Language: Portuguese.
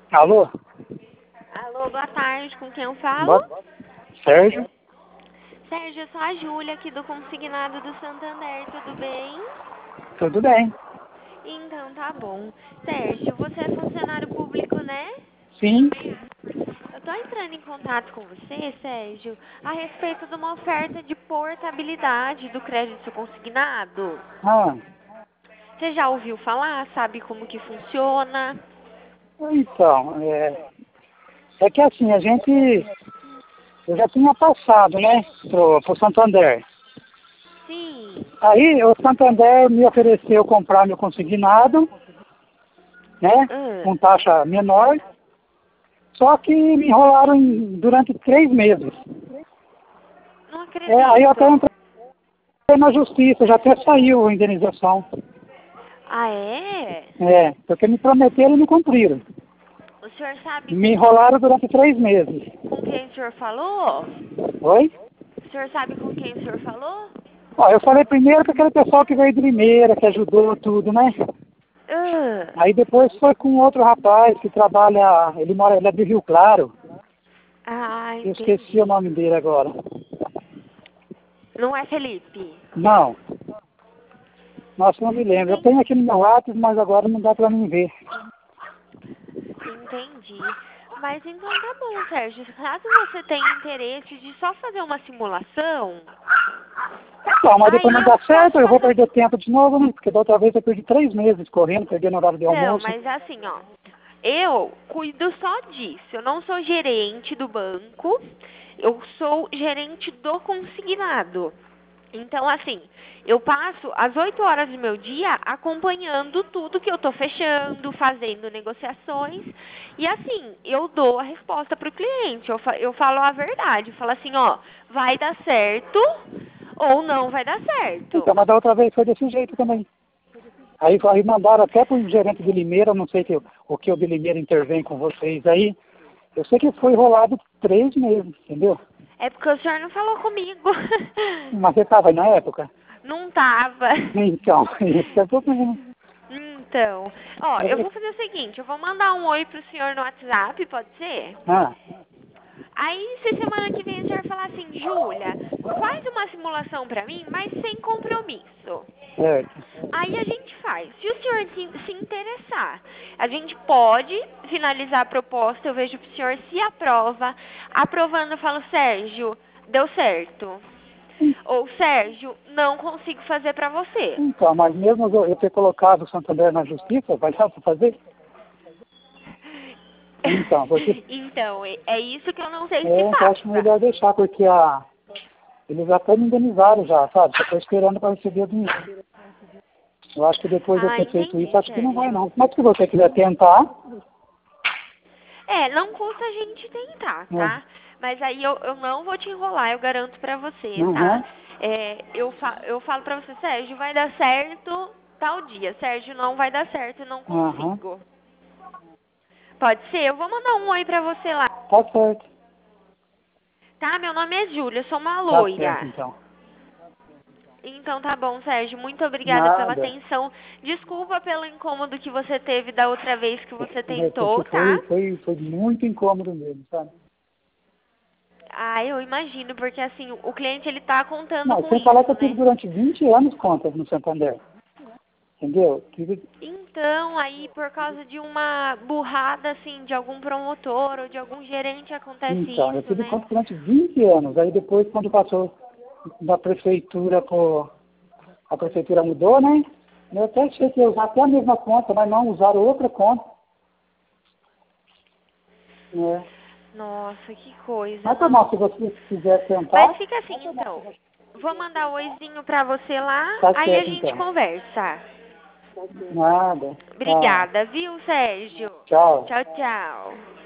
Alô? Alô, boa tarde, com quem eu falo? Sérgio? Sérgio, eu sou a Júlia aqui do Consignado do Santander, tudo bem? Tudo bem? Então, tá bom. Sérgio, você é funcionário público, né? Sim? Eu tô entrando em contato com você, Sérgio, a respeito de uma oferta de portabilidade do crédito consignado. Ah, Você já ouviu falar? Sabe como que funciona? então, é que assim, eu já tinha passado, né, pro Santander. Sim. Aí o Santander me ofereceu comprar meu consignado, né, Ah, com taxa menor, só que me enrolaram durante 3 meses. não Aí eu até acredito. entrei na justiça, já até saiu a indenização. Ah, é? Porque me prometeram e não cumpriram. O senhor sabe Me enrolaram durante 3 meses. com quem o senhor falou? Oi? O senhor sabe com quem o senhor falou? Ó, eu falei primeiro com aquele pessoal que veio de Limeira, que ajudou tudo, né? Ah, Aí depois foi com outro rapaz que trabalha, ele é de Rio Claro. Eu esqueci o entendi. nome dele agora. Não é Felipe? Não, nossa, não me lembro. Eu Entendi. tenho aqui no meu WhatsApp, mas agora não dá pra mim ver. Entendi. Mas então tá bom, Sérgio. Caso você tenha interesse de só fazer uma simulação, Então, mas depois aí não eu dá certo, posso eu vou passar. perder tempo de novo, né? Porque da outra vez eu perdi 3 meses correndo, perdendo horário de Não, almoço. mas assim, ó. Eu cuido só disso. Eu não sou gerente do banco. Eu sou gerente do consignado. Então, assim, eu passo as 8 horas do meu dia acompanhando tudo que eu tô fechando, fazendo negociações. E assim, eu dou a resposta pro cliente. Eu falo a verdade. Eu falo assim, ó, vai dar certo ou não vai dar certo. Então, mas da outra vez foi desse jeito também. Aí mandaram até para o gerente de Limeira, não sei o que o de Limeira intervém com vocês aí. Eu sei que foi enrolado 3 meses, entendeu? É porque o senhor não falou comigo. Mas você estava aí na época? Não tava. Então, isso que eu tô vendo. Então, ó, eu vou fazer o seguinte, eu vou mandar um oi pro senhor no WhatsApp, pode ser? Ah, Aí, se semana que vem o senhor falar assim, Júlia, faz uma simulação pra mim, mas sem compromisso. certo. Aí a gente faz. Se o senhor se interessar, a gente pode finalizar a proposta, eu vejo que o senhor se aprova. Aprovando, eu falo, Sérgio, deu certo. Ou, Sérgio, não consigo fazer pra você. Então, mas mesmo eu ter colocado o Santander na justiça, vai dar para fazer? Então, porque Então, é isso que eu não sei se eu acho passa. melhor deixar, porque eles até me indenizaram já, sabe? Só estou esperando para receber o dinheiro. Eu acho que depois de eu Ah, ter feito entendi, isso, acho que não vai Sérgio. não. Mas se você quiser tentar, É, não custa a gente tentar, né? tá? Mas aí eu não vou te enrolar, eu garanto pra você, tá? Uhum, Eu falo pra você, Sérgio, vai dar certo tal dia. Sérgio, não vai dar certo, não uhum. consigo. Pode ser? Eu vou mandar um oi pra você lá. Tá certo. Tá? Meu nome é Júlia, eu sou uma Tá certo, loira. então. Então tá bom, Sérgio. Muito obrigada pela Nada. atenção. Desculpa pelo incômodo que você teve da outra vez que você Porque tentou, tá? foi muito incômodo mesmo, sabe? Ah, eu imagino, porque assim, o cliente ele tá contando Não, com sem falar que isso, eu tive né? durante 20 anos contas no Santander. Entendeu? Então, aí por causa de uma burrada, assim, de algum promotor ou de algum gerente acontece Então, eu isso, tive né? conta durante 20 anos. Aí depois, quando passou da prefeitura, a prefeitura mudou, né? Eu até achei que ia usar até a mesma conta, mas não, usaram outra conta. Né? Nossa, que coisa, Mas tá bom, não. se você quiser Mas tentar, fica assim, então. Vou mandar um oizinho pra você lá, tá aí a certo gente então. conversa. Nada. Tá. Obrigada, viu, Sérgio? Tchau. Tchau, tchau.